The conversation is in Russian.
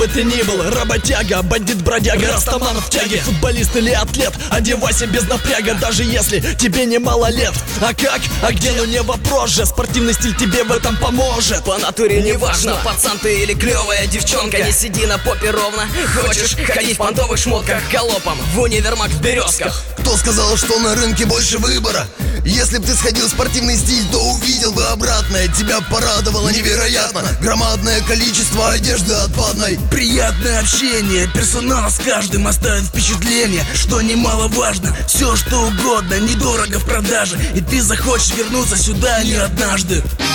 бы ты ни был, работяга, бандит, бродяга, растаман в тяге, футболист или атлет, одевайся без напряга, даже если тебе немало лет. А как? А где? Ну не вопрос же, спортивный стиль тебе в этом поможет. По натуре не важно, пацан ты или клевая девчонка, не сиди на попе ровно. Хочешь ходить в понтовых шмотках, галопом в универмаг в Березках. Кто сказал, что на рынке больше выбора? Если б ты сходил в спортивный стиль, то увидел бы обратное. Тебя порадовало невероятно громадное количество одежды отпадной. Приятное общение, персонал с каждым оставит впечатление, что немаловажно. Все что угодно, недорого в продаже, и ты захочешь вернуться сюда не однажды.